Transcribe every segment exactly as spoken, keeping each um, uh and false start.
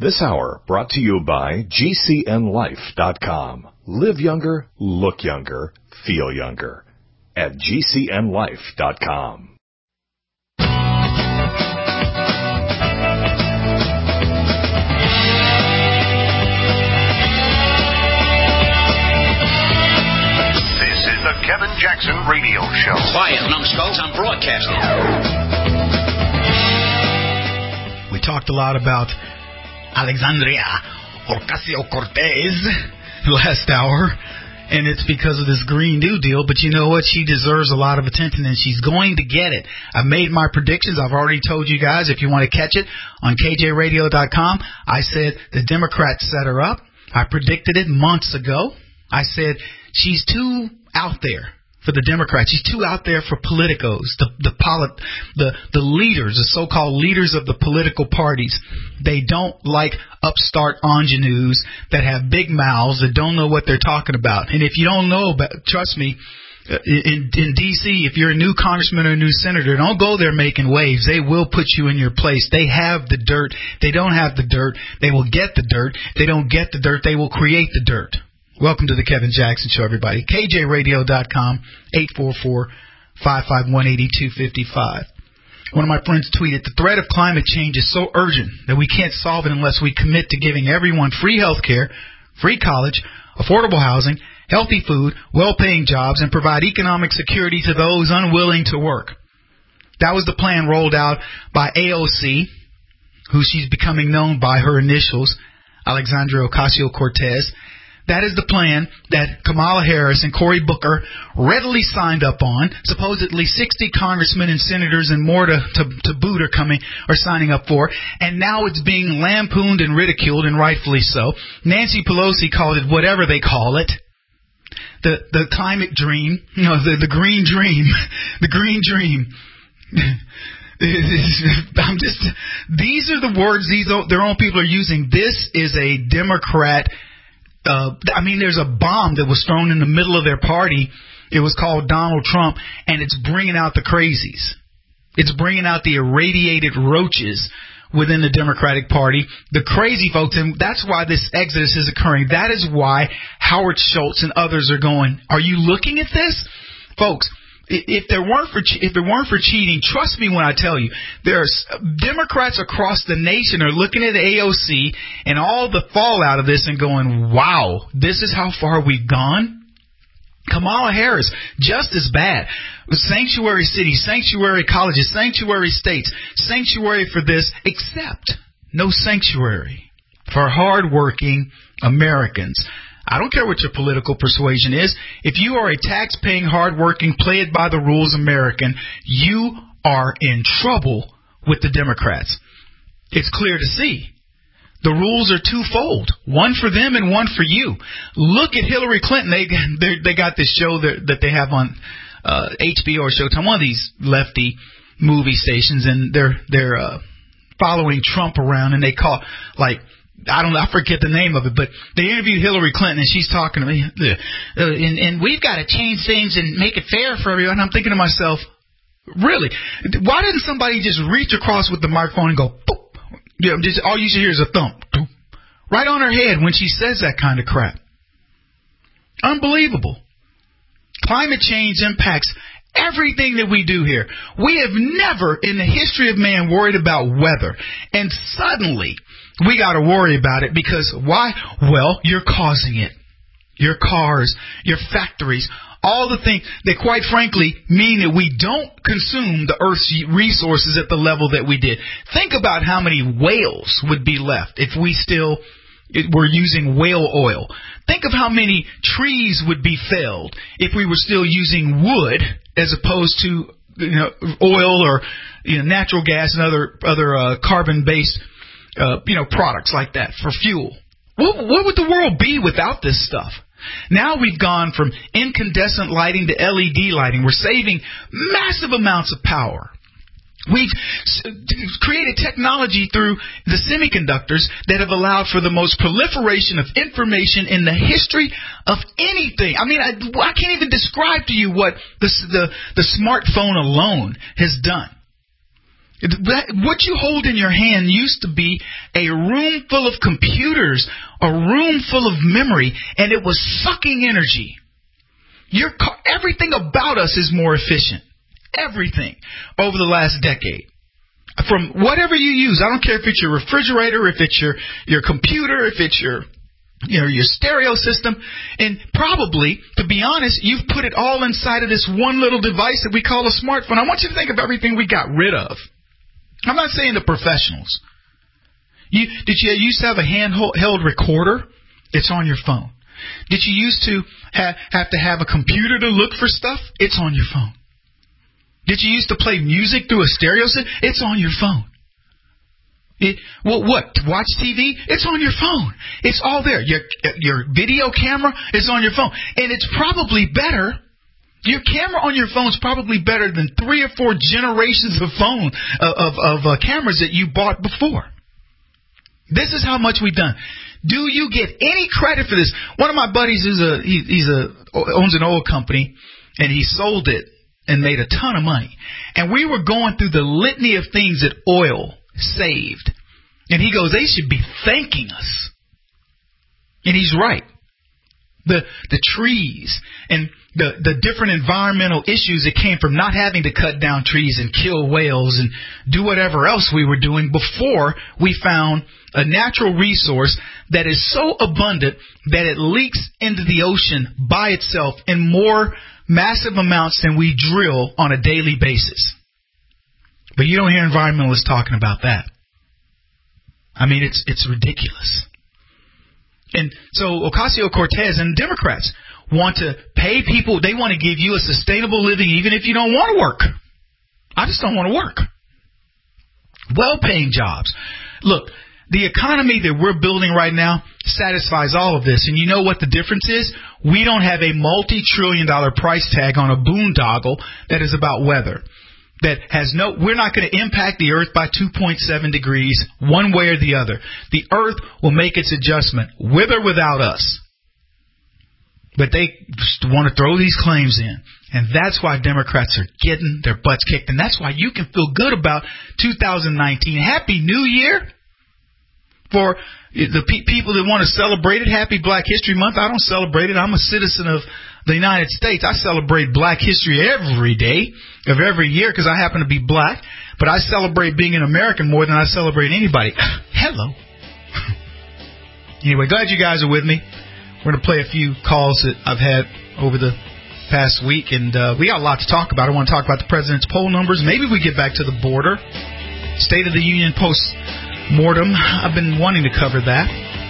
This hour brought to you by G C N life dot com. Live younger, look younger, feel younger. At G C N life dot com. Kevin Jackson Radio Show. Quiet, numbskulls, I'm broadcasting. We talked a lot about Alexandria Ocasio-Cortez last hour, and it's because of this Green New Deal, but you know what? She deserves a lot of attention, and she's going to get it. I've made my predictions. I've already told you guys, if you want to catch it, on K J radio dot com, I said the Democrats set her up. I predicted it months ago. I said she's too out there for the Democrats. She's too out there for politicos, the the polit, the the leaders, the so-called leaders of the political parties. They don't like upstart ingenues that have big mouths that don't know what they're talking about. And if you don't know about, trust me, in in D C, if you're a new congressman or a new senator, don't go there making waves. They will put you in your place. They have the dirt. They don't have the dirt. They will get the dirt. They don't get the dirt. They will create the dirt. Welcome to the Kevin Jackson Show, everybody. K J radio dot com, eight four four, five five one, eight two five five. One of my friends tweeted, the threat of climate change is so urgent that we can't solve it unless we commit to giving everyone free health care, free college, affordable housing, healthy food, well-paying jobs, and provide economic security to those unwilling to work. That was the plan rolled out by A O C, who she's becoming known by her initials, Alexandria Ocasio-Cortez. That is the plan that Kamala Harris and Cory Booker readily signed up on. Supposedly sixty congressmen and senators and more to, to, to boot are coming, are signing up for. And now it's being lampooned and ridiculed, and rightfully so. Nancy Pelosi called it whatever they call it. The the climate dream, you know, the, the green dream, the green dream. I'm just, these are the words these their own people are using. This is a Democrat. Uh, I mean, there's a bomb that was thrown in the middle of their party. It was called Donald Trump, and it's bringing out the crazies. It's bringing out the irradiated roaches within the Democratic Party, the crazy folks, and that's why this exodus is occurring. That is why Howard Schultz and others are going, are you looking at this? Folks, if there weren't for if there weren't for cheating, trust me when I tell you, there's Democrats across the nation are looking at A O C and all the fallout of this and going, wow, this is how far we've gone. Kamala Harris, just as bad. Sanctuary cities, sanctuary colleges, sanctuary states, sanctuary for this, except no sanctuary for hardworking Americans. I don't care what your political persuasion is. If you are a tax-paying, hard-working, play-it-by-the-rules American, you are in trouble with the Democrats. It's clear to see. The rules are twofold, one for them and one for you. Look at Hillary Clinton. They they got this show that, that they have on uh, H B O or Showtime, one of these lefty movie stations, and they're they're uh, following Trump around, and they call like. I don't know, I forget the name of it, but they interviewed Hillary Clinton, and she's talking to me, uh, and, and we've got to change things and make it fair for everyone. I'm thinking to myself, really? Why didn't somebody just reach across with the microphone and go, boop? You know, just, all you should hear is a thump, boop, right on her head when she says that kind of crap. Unbelievable. Climate change impacts everything that we do here. We have never in the history of man worried about weather, and suddenly we got to worry about it because why? Well, you're causing it. Your cars, your factories, all the things that quite frankly mean that we don't consume the Earth's resources at the level that we did. Think about how many whales would be left if we still were using whale oil. Think of how many trees would be felled if we were still using wood as opposed to, you know, oil or, you know, natural gas and other other uh, carbon-based Uh, you know, products like that for fuel. What, what would the world be without this stuff? Now we've gone from incandescent lighting to L E D lighting. We're saving massive amounts of power. We've created technology through the semiconductors that have allowed for the most proliferation of information in the history of anything. I mean, I, I can't even describe to you what the, the, the smartphone alone has done. What you hold in your hand used to be a room full of computers, a room full of memory, and it was sucking energy. Your car, everything about us is more efficient. Everything over the last decade. From whatever you use, I don't care if it's your refrigerator, if it's your, your computer, if it's your, you know, your stereo system, and probably, to be honest, you've put it all inside of this one little device that we call a smartphone. I want you to think of everything we got rid of. I'm not saying the professionals. You, did you used to have a handheld recorder? It's on your phone. Did you used to ha- have to have a computer to look for stuff? It's on your phone. Did you used to play music through a stereo system? It's on your phone. It, well, what? To watch T V? It's on your phone. It's all there. Your, your video camera is on your phone. And it's probably better. Your camera on your phone is probably better than three or four generations of phone of of, of uh, cameras that you bought before. This is how much we've done. Do you get any credit for this? One of my buddies is a he, he's a owns an oil company, and he sold it and made a ton of money. And we were going through the litany of things that oil saved, and he goes, "They should be thanking us." And he's right. The the trees and the, the different environmental issues that came from not having to cut down trees and kill whales and do whatever else we were doing before we found a natural resource that is so abundant that it leaks into the ocean by itself in more massive amounts than we drill on a daily basis. But you don't hear environmentalists talking about that. I mean, it's it's ridiculous. And so Ocasio-Cortez and Democrats want to pay people. They want to give you a sustainable living even if you don't want to work. I just don't want to work. Well-paying jobs. Look, the economy that we're building right now satisfies all of this. And you know what the difference is? We don't have a multi-trillion dollar price tag on a boondoggle that is about weather. That has no, we're not going to impact the earth by two point seven degrees one way or the other. The earth will make its adjustment with or without us. But they just want to throw these claims in. And that's why Democrats are getting their butts kicked. And that's why you can feel good about two thousand nineteen. Happy New Year for the pe- people that want to celebrate it. Happy Black History Month. I don't celebrate it. I'm a citizen of the United States. I celebrate Black history every day of every year because I happen to be black. But I celebrate being an American more than I celebrate anybody. Hello. Anyway, glad you guys are with me. We're going to play a few calls that I've had over the past week, and uh, we got a lot to talk about. I want to talk about the president's poll numbers. Maybe we get back to the border. State of the Union post-mortem. I've been wanting to cover that.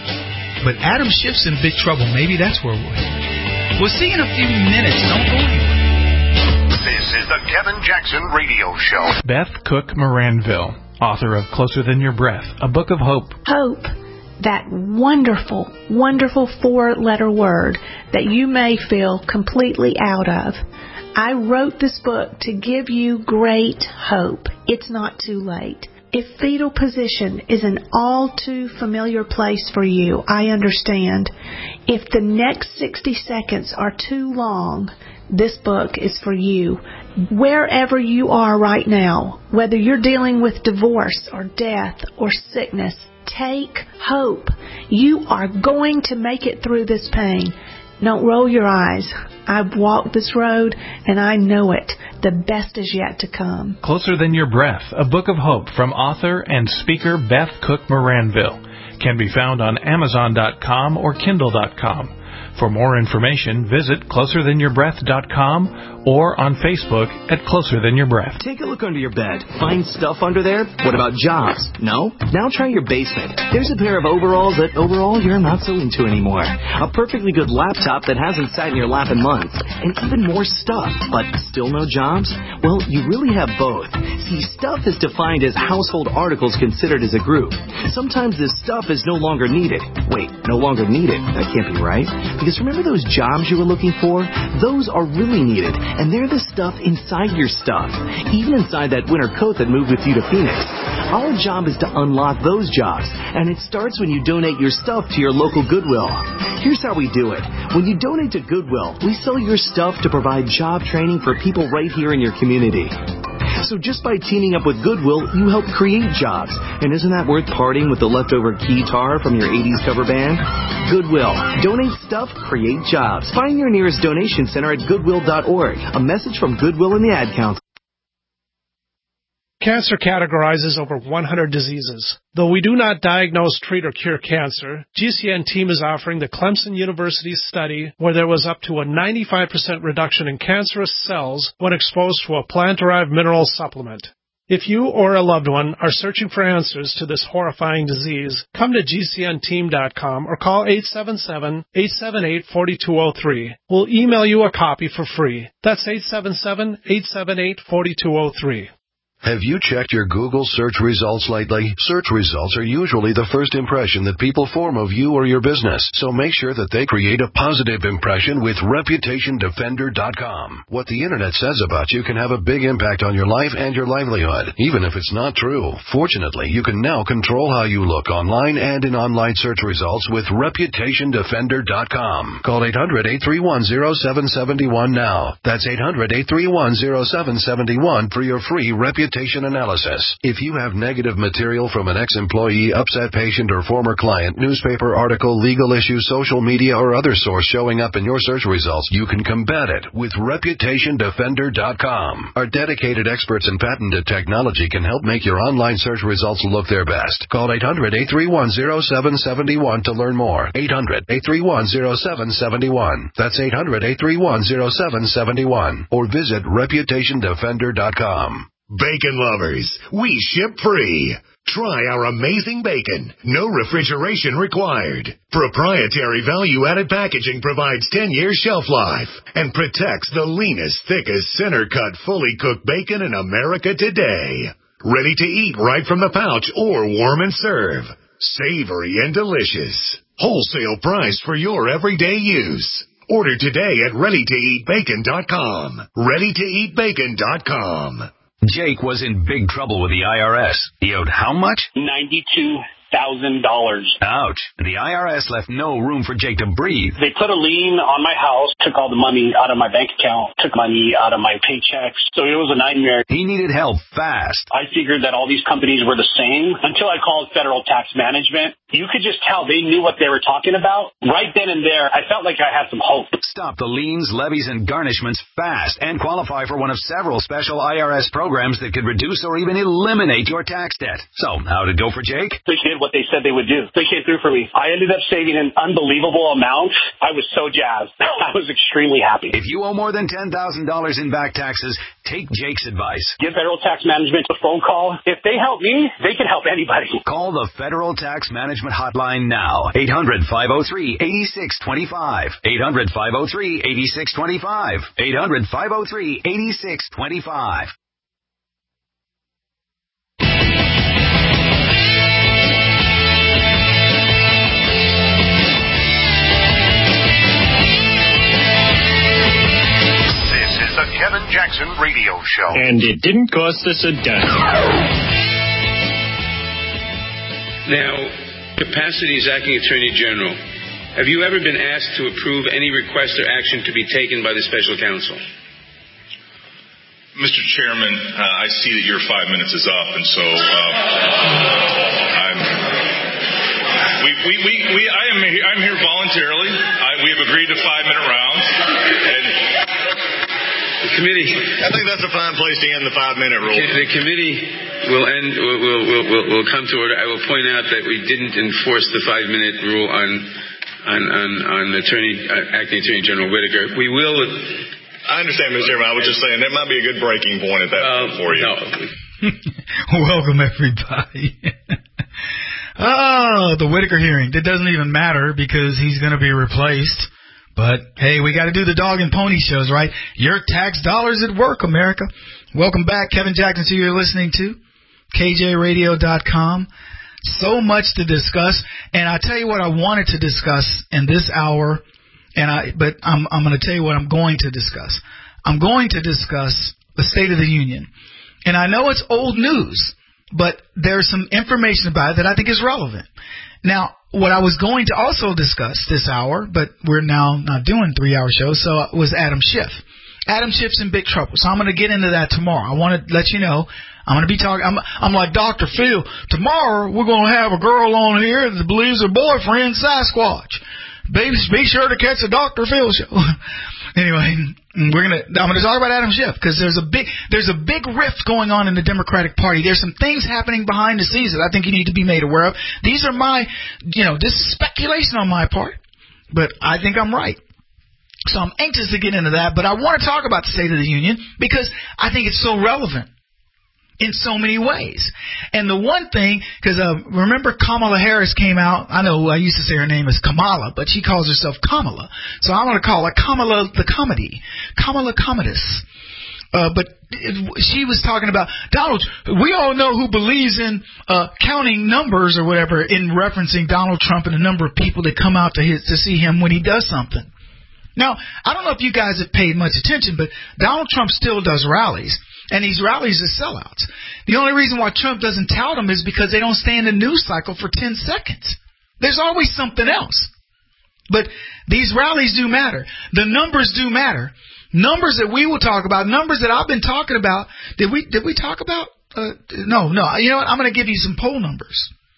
But Adam Schiff's in big trouble. Maybe that's where we're headed. We'll see you in a few minutes. Don't go anywhere. This is the Kevin Jackson Radio Show. Beth Cook Moranville, author of Closer Than Your Breath, a book of hope. Hope, that wonderful, wonderful four-letter word that you may feel completely out of. I wrote this book to give you great hope. It's not too late. If fetal position is an all too familiar place for you, I understand. If the next sixty seconds are too long, this book is for you. Wherever you are right now, whether you're dealing with divorce or death or sickness, take hope. You are going to make it through this pain. Don't roll your eyes. I've walked this road, and I know it. The best is yet to come. Closer Than Your Breath, a book of hope from author and speaker Beth Cook Moranville. Can be found on Amazon dot com or Kindle dot com. For more information, visit closer than your breath dot com or on Facebook at Closer Than Your Breath. Take a look under your bed. Find stuff under there? What about jobs? No? Now try your basement. There's a pair of overalls that overall you're not so into anymore. A perfectly good laptop that hasn't sat in your lap in months. And even more stuff, but still no jobs? Well, you really have both. See, stuff is defined as household articles considered as a group. Sometimes this stuff is no longer needed. Wait, no longer needed? That can't be right. Because remember those jobs you were looking for? Those are really needed, and they're the stuff inside your stuff, even inside that winter coat that moved with you to Phoenix. Our job is to unlock those jobs, and it starts when you donate your stuff to your local Goodwill. Here's how we do it. When you donate to Goodwill, we sell your stuff to provide job training for people right here in your community. So just by teaming up with Goodwill, you help create jobs. And isn't that worth parting with the leftover guitar from your eighties cover band? Goodwill. Donate stuff, create jobs. Find your nearest donation center at goodwill dot org. A message from Goodwill and the Ad Council. Cancer categorizes over one hundred diseases. Though we do not diagnose, treat, or cure cancer, G C N team is offering the Clemson University study where there was up to a ninety-five percent reduction in cancerous cells when exposed to a plant-derived mineral supplement. If you or a loved one are searching for answers to this horrifying disease, come to G C N team dot com or call eight seven seven, eight seven eight, four two zero three. We'll email you a copy for free. That's eight seven seven, eight seven eight, four two zero three. Have you checked your Google search results lately? Search results are usually the first impression that people form of you or your business, so make sure that they create a positive impression with reputation defender dot com. What the internet says about you can have a big impact on your life and your livelihood, even if it's not true. Fortunately, you can now control how you look online and in online search results with reputation defender dot com. Call eight hundred, eight three one, zero seven seven one now. That's eight hundred, eight three one, zero seven seven one for your free reputation analysis. If you have negative material from an ex-employee, upset patient, or former client, newspaper article, legal issue, social media, or other source showing up in your search results, you can combat it with reputation defender dot com. Our dedicated experts in patented technology can help make your online search results look their best. Call eight hundred, eight three one, zero seven seven one to learn more. eight hundred, eight three one, zero seven seven one. That's eight hundred, eight three one, zero seven seven one. Or visit reputation defender dot com. Bacon lovers, we ship free. Try our amazing bacon. No refrigeration required. Proprietary value-added packaging provides ten years shelf life and protects the leanest, thickest, center-cut, fully cooked bacon in America today. Ready to eat right from the pouch or warm and serve. Savory and delicious. Wholesale price for your everyday use. Order today at ready to eat bacon dot com. ready to eat bacon dot com. Jake was in big trouble with the I R S. He owed how much? ninety-two thousand dollars. Ouch. The I R S left no room for Jake to breathe. They put a lien on my house, took all the money out of my bank account, took money out of my paychecks. So it was a nightmare. He needed help fast. I figured that all these companies were the same until I called Federal Tax Management. You could just tell they knew what they were talking about. Right then and there, I felt like I had some hope. Stop the liens, levies, and garnishments fast and qualify for one of several special I R S programs that could reduce or even eliminate your tax debt. So, how'd it go for Jake? They did what they said they would do. They came through for me. I ended up saving an unbelievable amount. I was so jazzed. I was extremely happy. If you owe more than ten thousand dollars in back taxes, take Jake's advice. Give Federal Tax Management a phone call. If they help me, they can help anybody. Call the Federal Tax Management Hotline now. eight hundred, five oh three, eight six two five. eight hundred, five oh three, eight six two five. eight hundred, five oh three, eight six two five. The Kevin Jackson Radio Show. And it didn't cost us a dime. Now, capacity as acting Attorney General, have you ever been asked to approve any request or action to be taken by the special counsel? Mister Chairman, uh, I see that your five minutes is up, and so uh, I'm. We, we, we, we, I am here, I'm here voluntarily. I, we have agreed to five-minute rounds, and. The committee. I think that's a fine place to end the five-minute rule. The committee will end. Will will will will come to order. I will point out that we didn't enforce the five-minute rule on on on on Attorney uh, Acting Attorney General Whitaker. We will. I understand, Mister Chairman. I was just saying that might be a good breaking point at that uh, point for you. No. Welcome everybody. Oh, the Whitaker hearing. It doesn't even matter because he's going to be replaced. But, hey, we got to do the dog and pony shows, right? Your tax dollars at work, America. Welcome back. Kevin Jackson, who you're listening to. K J radio dot com. So much to discuss. And I tell you what I wanted to discuss in this hour, and I, but I'm, I'm going to tell you what I'm going to discuss. I'm going to discuss the State of the Union. And I know it's old news, but there's some information about it that I think is relevant. Now, what I was going to also discuss this hour, but we're now not doing three-hour shows, so it was Adam Schiff. Adam Schiff's in big trouble. So I'm going to get into that tomorrow. I want to let you know. I'm going to be talking. I'm, I'm like Doctor Phil. Tomorrow we're going to have a girl on here that believes her boyfriend Sasquatch. Be, be sure to catch the Doctor Phil show. Anyway, we're gonna. I'm going to talk about Adam Schiff because there's a big there's a big rift going on in the Democratic Party. There's some things happening behind the scenes that I think you need to be made aware of. These are my, you know, this is speculation on my part, but I think I'm right. So I'm anxious to get into that, but I want to talk about the State of the Union because I think it's so relevant in so many ways. And the one thing, because uh, remember Kamala Harris came out, I know I used to say her name is Kamala, but she calls herself Kamala. So I'm going to call her Kamala the Comedy, Kamala Commodus. Uh, but it, she was talking about, Donald, we all know who believes in uh, counting numbers or whatever, in referencing Donald Trump and the number of people that come out to, his, to see him when he does something. Now, I don't know if you guys have paid much attention, but Donald Trump still does rallies. And these rallies are sellouts. The only reason why Trump doesn't tout them is because they don't stay in the news cycle for ten seconds. There's always something else. But these rallies do matter. The numbers do matter. Numbers that we will talk about, numbers that I've been talking about. Did we did we talk about? Uh, no, no. You know what? I'm going to give you some poll numbers.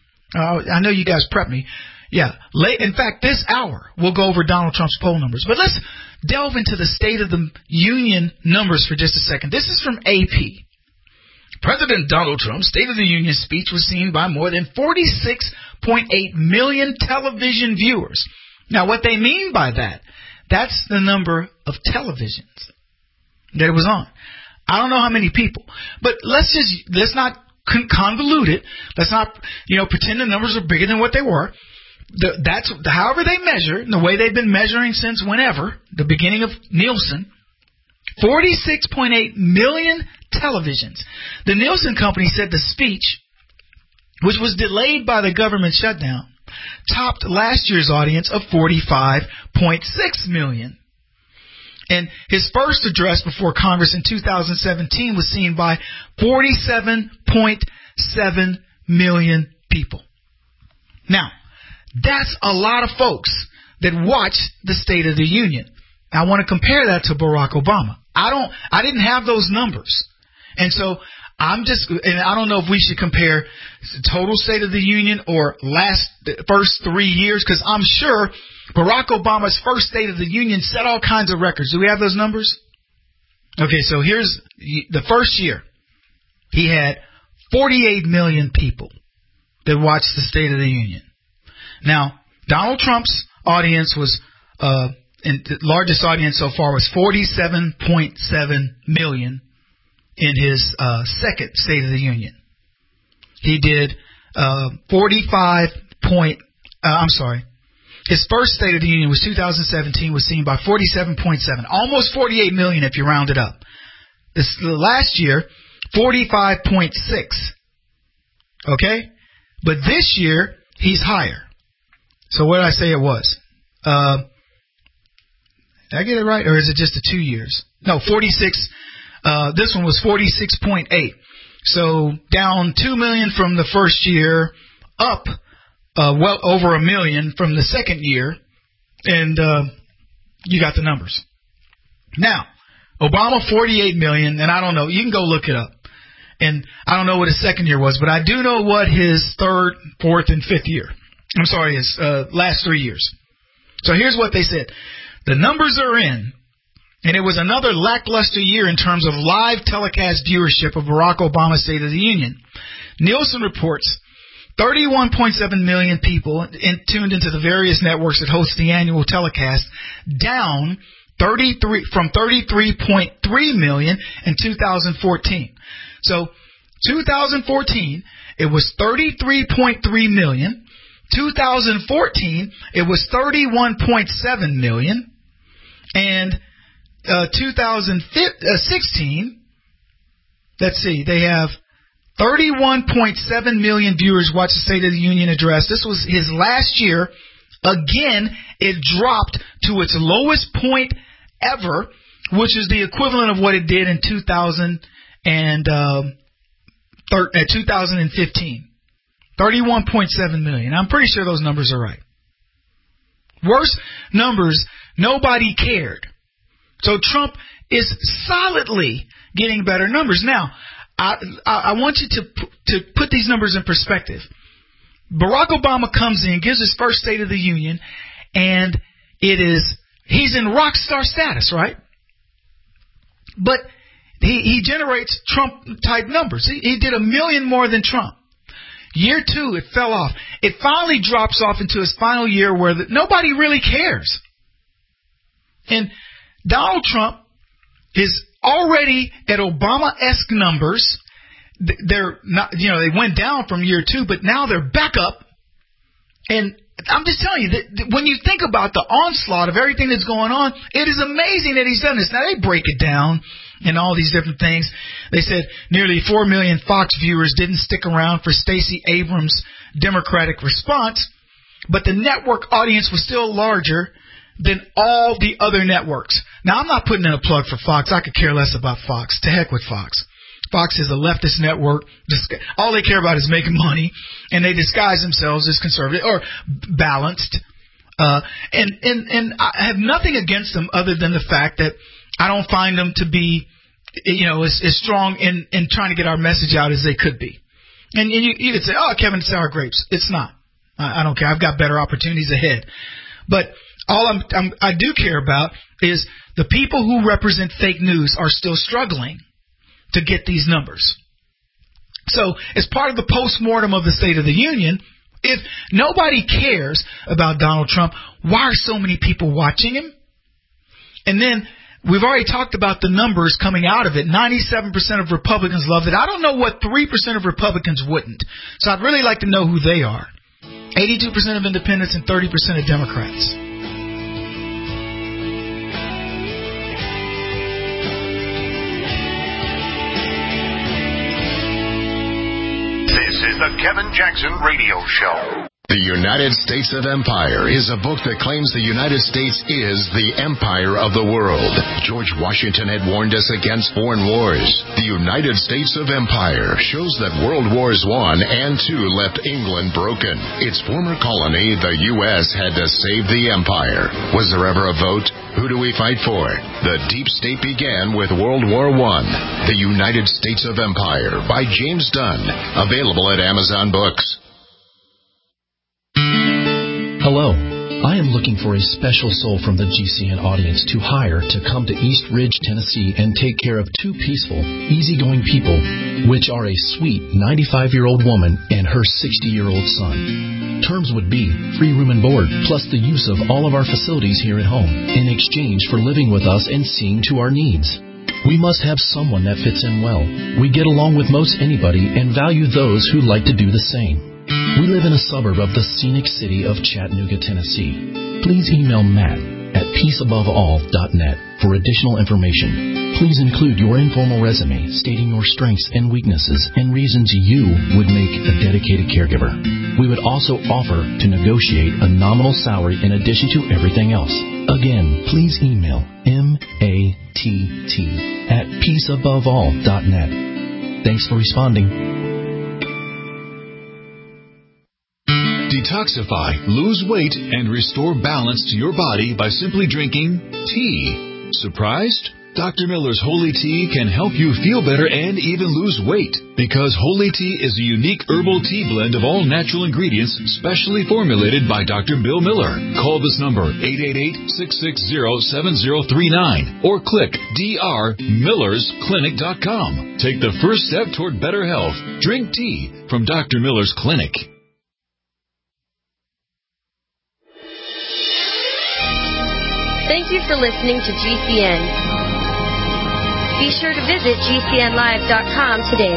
Uh, I know you guys prepped me. Yeah. Late, in fact, this hour we'll go over Donald Trump's poll numbers. But let's delve into the State of the Union numbers for just a second. This is from A P. President Donald Trump's State of the Union speech was seen by more than forty-six point eight million television viewers. Now, what they mean by that, that's the number of televisions that it was on. I don't know how many people, but let's just, let's not convolute it. Let's not, you know, pretend the numbers are bigger than what they were. The, that's however they measure, and the way they've been measuring since whenever, the beginning of Nielsen, forty-six point eight million televisions. The Nielsen company said the speech, which was delayed by the government shutdown, topped last year's audience of forty-five point six million. And his first address before Congress in two thousand seventeen was seen by forty-seven point seven million people. Now, that's a lot of folks that watch the State of the Union. I want to compare that to Barack Obama. I don't, I didn't have those numbers. And so I'm just, and I don't know if we should compare total State of the Union or last, first three years, because I'm sure Barack Obama's first State of the Union set all kinds of records. Do we have those numbers? Okay, so here's the first year. He had forty-eight million people that watched the State of the Union. Now, Donald Trump's audience was, uh, and the largest audience so far was forty-seven point seven million in his uh, second State of the Union. He did uh, forty-five point, uh, I'm sorry, his first State of the Union was two thousand seventeen, was seen by forty-seven point seven, almost forty-eight million if you round it up. This last year, forty-five point six. Okay? But this year, he's higher. So what did I say it was? Uh, did I get it right? Or is it just the two years? No, forty-six. Uh, this one was forty-six point eight. So down two million from the first year, up uh, well over a million from the second year. And uh, you got the numbers. Now, Obama forty-eight million, and I don't know. You can go look it up. And I don't know what his second year was, but I do know what his third, fourth, and fifth year. I'm sorry, his uh, last three years. So here's what they said. The numbers are in, and it was another lackluster year in terms of live telecast viewership of Barack Obama's State of the Union. Nielsen reports thirty-one point seven million people in, tuned into the various networks that host the annual telecast, down thirty-three from thirty-three point three million in two thousand fourteen. So two thousand fourteen, it was thirty-three point three million. two thousand fourteen, it was thirty-one point seven million. And uh, two thousand sixteen, let's see, they have thirty-one point seven million viewers watch the State of the Union address. This was his last year. Again, it dropped to its lowest point ever, which is the equivalent of what it did in two thousand and uh, two thousand fifteen. thirty-one point seven million. I'm pretty sure those numbers are right. Worse numbers, nobody cared. So Trump is solidly getting better numbers. Now, I, I, I want you to to put these numbers in perspective. Barack Obama comes in, gives his first State of the Union, and it is he's in rock star status, right? But he, he generates Trump-type numbers. He, he did a million more than Trump. Year two, it fell off. It finally drops off into his final year where the, nobody really cares. And Donald Trump is already at Obama-esque numbers. They're not, you know, they went down from year two, but now they're back up. And I'm just telling you that when you think about the onslaught of everything that's going on, it is amazing that he's done this. Now they break it down and all these different things. They said nearly four million Fox viewers didn't stick around for Stacey Abrams' Democratic response, but the network audience was still larger than all the other networks. Now, I'm not putting in a plug for Fox. I could care less about Fox. To heck with Fox. Fox is a leftist network. All they care about is making money, and they disguise themselves as conservative or balanced. Uh, and, and, and I have nothing against them other than the fact that I don't find them to be, you know, as, as strong in, in trying to get our message out as they could be. And, and you, you could say, oh, Kevin, sour grapes. It's not. I, I don't care. I've got better opportunities ahead. But all I'm, I'm, I do care about is the people who represent fake news are still struggling to get these numbers. So as part of the postmortem of the State of the Union, if nobody cares about Donald Trump, why are so many people watching him? And then we've already talked about the numbers coming out of it. ninety-seven percent of Republicans loved it. I don't know what three percent of Republicans wouldn't. So I'd really like to know who they are. eighty-two percent of independents and thirty percent of Democrats. This is the Kevin Jackson Radio Show. The United States of Empire is a book that claims the United States is the empire of the world. George Washington had warned us against foreign wars. The United States of Empire shows that World Wars One and Two left England broken. Its former colony, the U S, had to save the empire. Was there ever a vote? Who do we fight for? The deep state began with World War One. The United States of Empire by James Dunn. Available at Amazon Books. Hello, I am looking for a special soul from the G C N audience to hire to come to East Ridge, Tennessee and take care of two peaceful, easygoing people, which are a sweet ninety-five-year-old woman and her sixty-year-old son. Terms would be free room and board, plus the use of all of our facilities here at home, in exchange for living with us and seeing to our needs. We must have someone that fits in well. We get along with most anybody and value those who like to do the same. We live in a suburb of the scenic city of Chattanooga, Tennessee. Please email Matt at peace above all dot net for additional information. Please include your informal resume stating your strengths and weaknesses and reasons you would make a dedicated caregiver. We would also offer to negotiate a nominal salary in addition to everything else. Again, please email M A T T at peace above all dot net. Thanks for responding. Detoxify, lose weight, and restore balance to your body by simply drinking tea. Surprised? Doctor Miller's Holy Tea can help you feel better and even lose weight, because Holy Tea is a unique herbal tea blend of all natural ingredients specially formulated by Doctor Bill Miller. Call this number, eight eight eight, six six zero, seven zero three nine, or click d r millers clinic dot com. Take the first step toward better health. Drink tea from Doctor Miller's Clinic. Thank you for listening to G C N. Be sure to visit G C N live dot com today.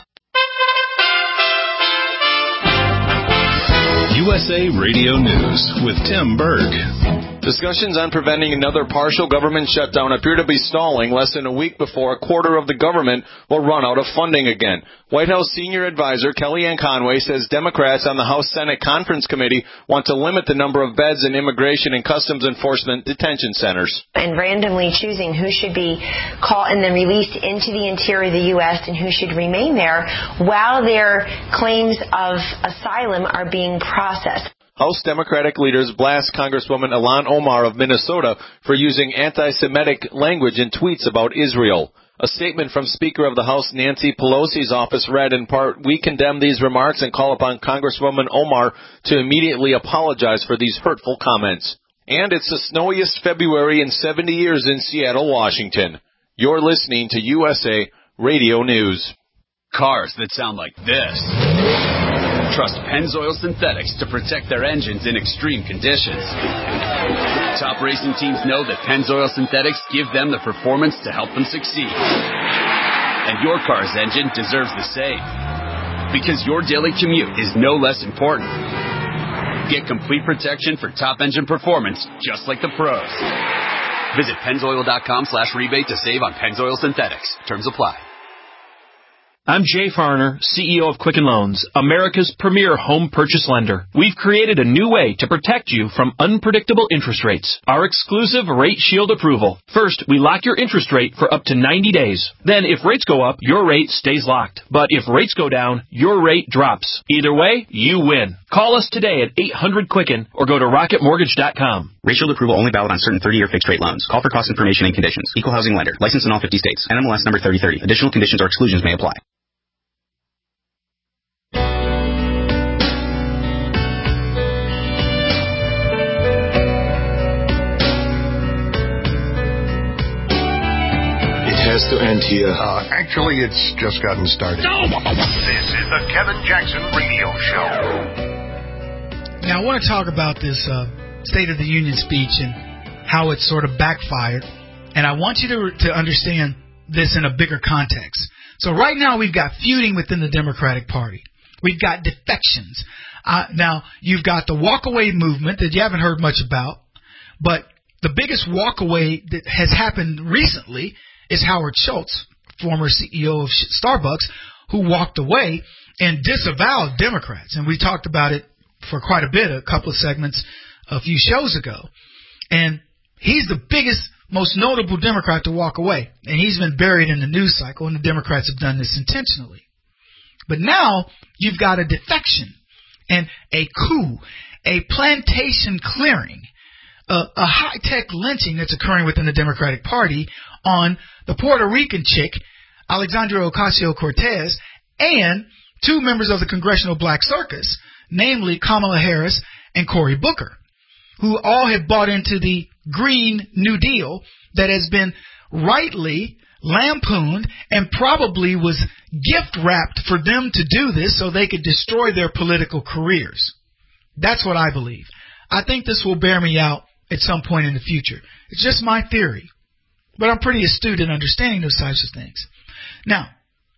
U S A Radio News with Tim Berg. Discussions on preventing another partial government shutdown appear to be stalling less than a week before a quarter of the government will run out of funding again. White House senior advisor Kellyanne Conway says Democrats on the House Senate Conference Committee want to limit the number of beds in immigration and customs enforcement detention centers. And randomly choosing who should be caught and then released into the interior of the U S and who should remain there while their claims of asylum are being processed. House Democratic leaders blast Congresswoman Ilhan Omar of Minnesota for using anti-Semitic language in tweets about Israel. A statement from Speaker of the House Nancy Pelosi's office read in part, "We condemn these remarks and call upon Congresswoman Omar to immediately apologize for these hurtful comments." And it's the snowiest February in seventy years in Seattle, Washington. You're listening to U S A Radio News. Cars that sound like this. Trust Pennzoil Synthetics to protect their engines in extreme conditions. Top racing teams know that Pennzoil Synthetics give them the performance to help them succeed. And your car's engine deserves the same. Because your daily commute is no less important. Get complete protection for top engine performance, just like the pros. Visit Pennzoil.com slash rebate to save on Pennzoil Synthetics. Terms apply. I'm Jay Farner, C E O of Quicken Loans, America's premier home purchase lender. We've created a new way to protect you from unpredictable interest rates. Our exclusive Rate Shield approval. First, we lock your interest rate for up to ninety days. Then, if rates go up, your rate stays locked. But if rates go down, your rate drops. Either way, you win. Call us today at eight hundred Quicken or go to rocket mortgage dot com. Rate Shield approval only valid on certain thirty-year fixed-rate loans. Call for cost information and conditions. Equal housing lender. Licensed in all fifty states. N M L S number thirty thirty. Additional conditions or exclusions may apply. Has to end here. Uh, actually, it's just gotten started. No! This is the Kevin Jackson Radio Show. Now, I want to talk about this uh, State of the Union speech and how it sort of backfired. And I want you to, to understand this in a bigger context. So right now, we've got feuding within the Democratic Party. We've got defections. Uh, now, you've got the walkaway movement that you haven't heard much about. But the biggest walkaway that has happened recently is Howard Schultz, former C E O of Starbucks, who walked away and disavowed Democrats. And we talked about it for quite a bit, a couple of segments a few shows ago. And he's the biggest, most notable Democrat to walk away. And he's been buried in the news cycle, and the Democrats have done this intentionally. But now you've got a defection and a coup, a plantation clearing, a, a high-tech lynching that's occurring within the Democratic Party on the Puerto Rican chick, Alexandria Ocasio-Cortez, and two members of the Congressional Black Circus, namely Kamala Harris and Cory Booker, who all have bought into the Green New Deal that has been rightly lampooned and probably was gift-wrapped for them to do this so they could destroy their political careers. That's what I believe. I think this will bear me out at some point in the future. It's just my theory. But I'm pretty astute in understanding those types of things. Now,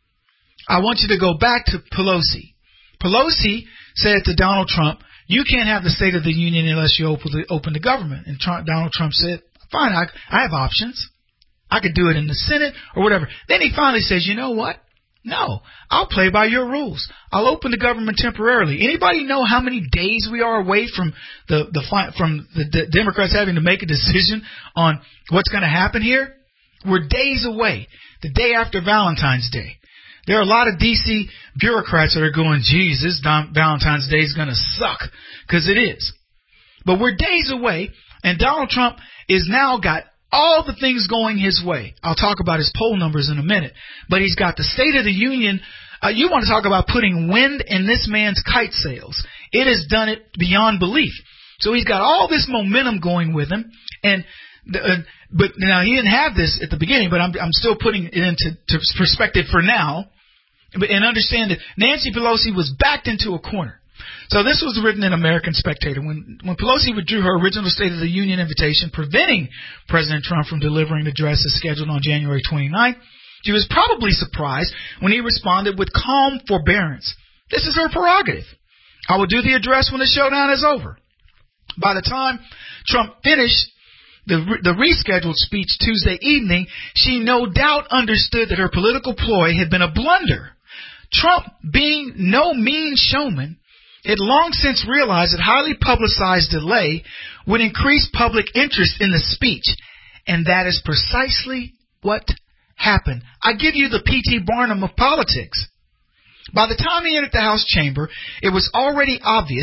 I want you to go back to Pelosi. Pelosi said to Donald Trump, you can't have the State of the Union unless you open the, open the government. And Trump, Donald Trump said, fine, I, I have options. I could do it in the Senate or whatever. Then he finally says, you know what? No, I'll play by your rules. I'll open the government temporarily. Anybody know how many days we are away from the, the from the D- Democrats having to make a decision on what's going to happen here? We're days away, the day after Valentine's Day. There are a lot of D C bureaucrats that are going, geez, this Valentine's Day is going to suck, because it is. But we're days away, and Donald Trump is now got all the things going his way. I'll talk about his poll numbers in a minute. But he's got the State of the Union. Uh, you want to talk about putting wind in this man's kite sails. It has done it beyond belief. So he's got all this momentum going with him. And uh, but now he didn't have this at the beginning, but I'm, I'm still putting it into to perspective for now. And understand that Nancy Pelosi was backed into a corner. So this was written in American Spectator. When, when Pelosi withdrew her original State of the Union invitation preventing President Trump from delivering the address as scheduled on January twenty-ninth, she was probably surprised when he responded with calm forbearance. This is her prerogative. I will do the address when the showdown is over. By the time Trump finished the, the rescheduled speech Tuesday evening, she no doubt understood that her political ploy had been a blunder. Trump, being no mean showman, had long since realized that highly publicized delay would increase public interest in the speech. And that is precisely what happened. I give you the P T Barnum of politics. By the time he entered the House chamber, it was already obvious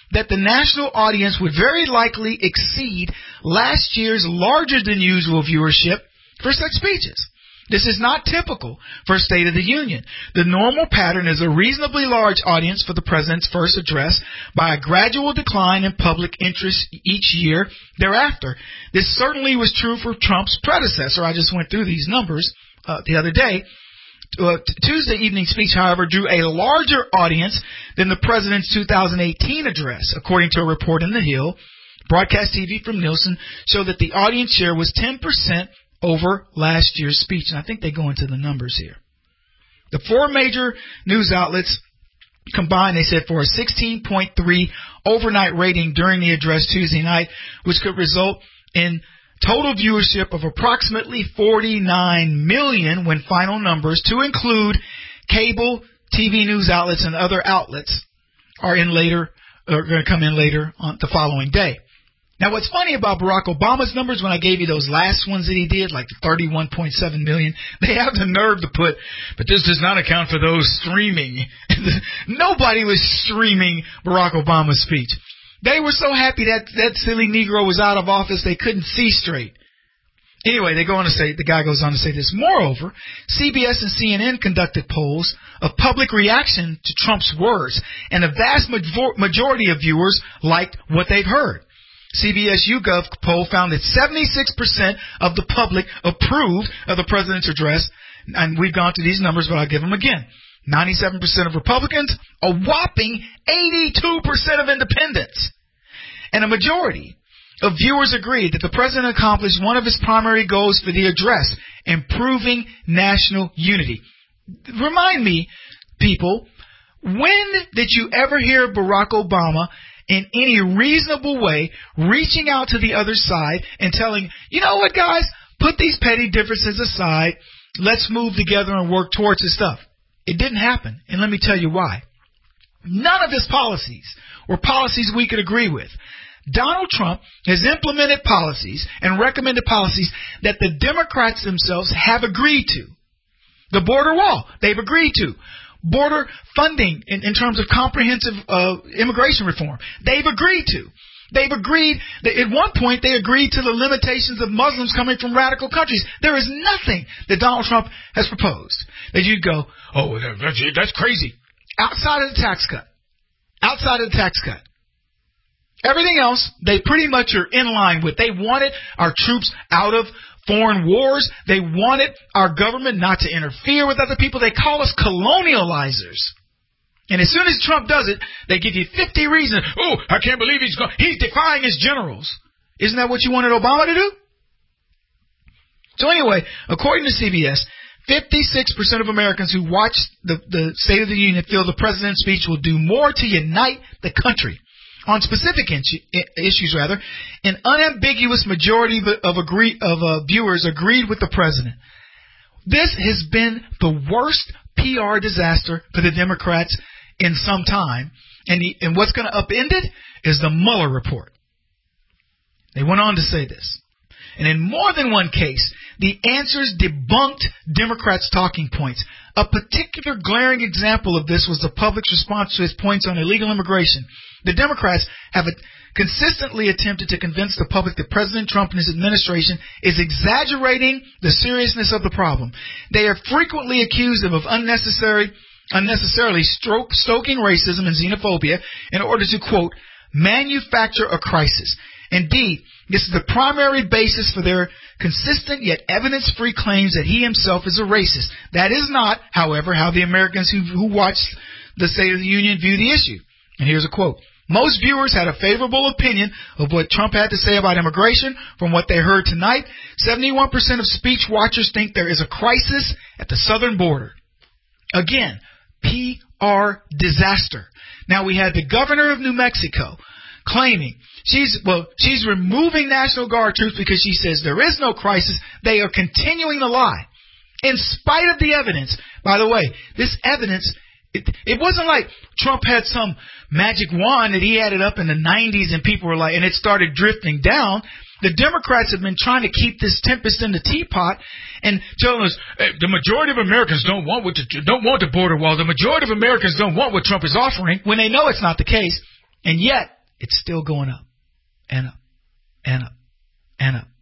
that the national audience would very likely exceed last year's larger-than-usual viewership for such speeches. This is not typical for a State of the Union. The normal pattern is a reasonably large audience for the president's first address by a gradual decline in public interest each year thereafter. This certainly was true for Trump's predecessor. I just went through these numbers uh, the other day. Uh, Tuesday evening speech, however, drew a larger audience than the president's two thousand eighteen address, according to a report in The Hill. Broadcast T V from Nielsen showed that the audience share was ten percent over last year's speech, and I think they go into the numbers here. The four major news outlets combined, they said, for a sixteen point three overnight rating during the address Tuesday night, which could result in total viewership of approximately forty-nine million when final numbers, to include cable, T V news outlets, and other outlets, are in later, are going to come in later on the following day. Now, what's funny about Barack Obama's numbers, when I gave you those last ones that he did, like the thirty-one point seven million, they have the nerve to put, but this does not account for those streaming. Nobody was streaming Barack Obama's speech. They were so happy that that silly Negro was out of office they couldn't see straight. Anyway, they go on to say, the guy goes on to say this. Moreover, C B S and C N N conducted polls of public reaction to Trump's words, and a vast majority of viewers liked what they've heard. C B S YouGov poll found that seventy-six percent of the public approved of the president's address, and we've gone through these numbers, but I'll give them again. ninety-seven percent of Republicans, a whopping eighty-two percent of independents, and a majority of viewers agreed that the president accomplished one of his primary goals for the address, improving national unity. Remind me, people, when did you ever hear Barack Obama in any reasonable way reaching out to the other side and telling, you know what, guys, put these petty differences aside, let's move together and work towards this stuff? It didn't happen, and let me tell you why. None of his policies were policies we could agree with. Donald Trump has implemented policies and recommended policies that the Democrats themselves have agreed to. The border wall, they've agreed to. Border funding in, in terms of comprehensive uh, immigration reform, they've agreed to. They've agreed, that at one point they agreed to the limitations of Muslims coming from radical countries. There is nothing that Donald Trump has proposed that you'd go, oh, that's, that's crazy. Outside of the tax cut. Outside of the tax cut. Everything else, they pretty much are in line with. They wanted our troops out of foreign wars. They wanted our government not to interfere with other people. They call us colonializers. And as soon as Trump does it, they give you fifty reasons. Oh, I can't believe he's going. He's defying his generals. Isn't that what you wanted Obama to do? So anyway, according to C B S, fifty-six percent of Americans who watched the, the State of the Union feel the president's speech will do more to unite the country. On specific issues, rather, an unambiguous majority of, agree, of uh, viewers agreed with the president. This has been the worst P R disaster for the Democrats in some time, and, the, and what's going to upend it is the Mueller report. They went on to say this. And in more than one case, the answers debunked Democrats' talking points. A particular glaring example of this was the public's response to his points on illegal immigration. The Democrats have consistently attempted to convince the public that President Trump and his administration is exaggerating the seriousness of the problem. They have frequently accused him of unnecessary, unnecessarily stroke, stoking racism and xenophobia in order to, quote, manufacture a crisis. Indeed, this is the primary basis for their consistent yet evidence-free claims that he himself is a racist. That is not, however, how the Americans who, who watched the State of the Union view the issue. And here's a quote. Most viewers had a favorable opinion of what Trump had to say about immigration from what they heard tonight. seventy-one percent of speech watchers think there is a crisis at the southern border. Again, P R disaster. Now, we had the governor of New Mexico claiming she's, well, she's removing National Guard troops because she says there is no crisis. They are continuing to lie. In spite of the evidence, by the way, this evidence, it, it wasn't like Trump had some magic wand that he added up in the nineties and people were like, and it started drifting down. The Democrats have been trying to keep this tempest in the teapot and telling us hey, the majority of Americans don't want what the, don't want the border wall. The majority of Americans don't want what Trump is offering when they know it's not the case. And yet, it's still going up and up and up and up.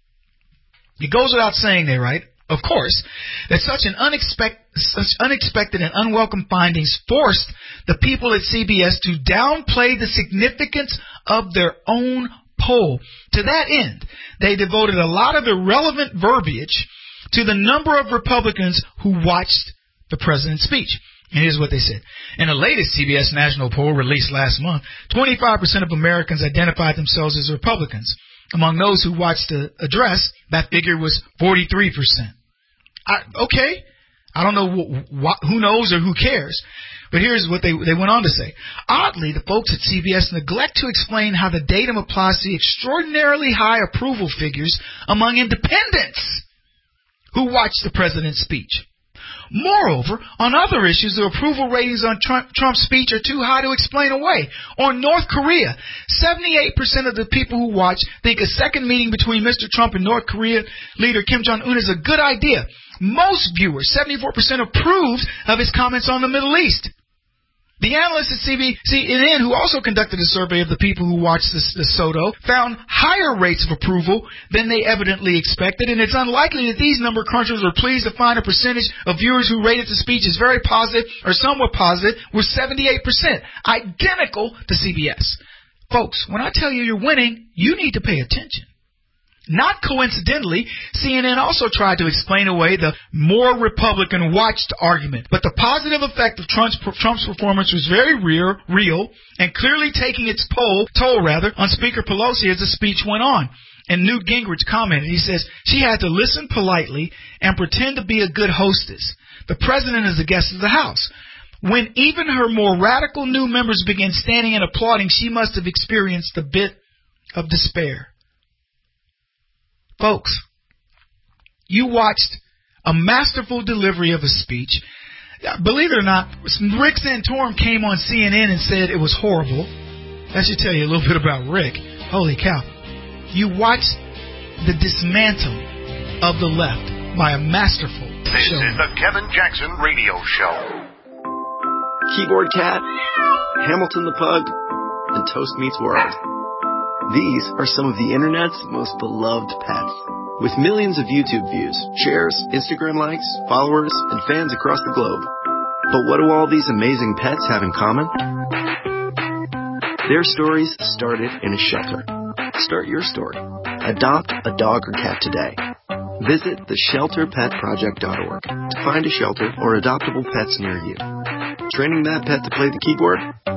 It goes without saying there, right? Of course, that such an unexpected, such unexpected and unwelcome findings forced the people at C B S to downplay the significance of their own poll. To that end, they devoted a lot of irrelevant verbiage to the number of Republicans who watched the president's speech. And here's what they said. In the latest C B S national poll released last month, twenty-five percent of Americans identified themselves as Republicans. Among those who watched the address, that figure was forty-three percent. I, okay, I don't know wh- wh- who knows or who cares, but here's what they they went on to say. Oddly, the folks at C B S neglect to explain how the datum applies to the extraordinarily high approval figures among independents who watched the president's speech. Moreover, on other issues, the approval ratings on Trump, Trump's speech are too high to explain away. On North Korea, seventy-eight percent of the people who watch think a second meeting between Mister Trump and North Korea leader Kim Jong-un is a good idea. Most viewers, seventy-four percent, approved of his comments on the Middle East. The analysts at C N N, who also conducted a survey of the people who watched this, this Soto, found higher rates of approval than they evidently expected, and it's unlikely that these number crunchers were pleased to find a percentage of viewers who rated the speech as very positive or somewhat positive were seventy-eight percent, identical to C B S. Folks, when I tell you you're winning, you need to pay attention. Not coincidentally, C N N also tried to explain away the more Republican watched argument. But the positive effect of Trump's, Trump's performance was very real, real and clearly taking its toll, toll rather, on Speaker Pelosi as the speech went on. And Newt Gingrich commented, he says, she had to listen politely and pretend to be a good hostess. The president is a guest of the House. When even her more radical new members began standing and applauding, she must have experienced a bit of despair. Folks, you watched a masterful delivery of a speech. Believe it or not, Rick Santorum came on C N N and said it was horrible. That should tell you a little bit about Rick. Holy cow. You watched the dismantling of the left by a masterful This show. is the Kevin Jackson Radio Show. Keyboard Cat, Hamilton the Pug, and Toast Meets World. These are some of the internet's most beloved pets. With millions of YouTube views, shares, Instagram likes, followers, and fans across the globe. But what do all these amazing pets have in common? Their stories started in a shelter. Start your story. Adopt a dog or cat today. Visit the shelter pet project dot org to find a shelter or adoptable pets near you. Training that pet to play the keyboard?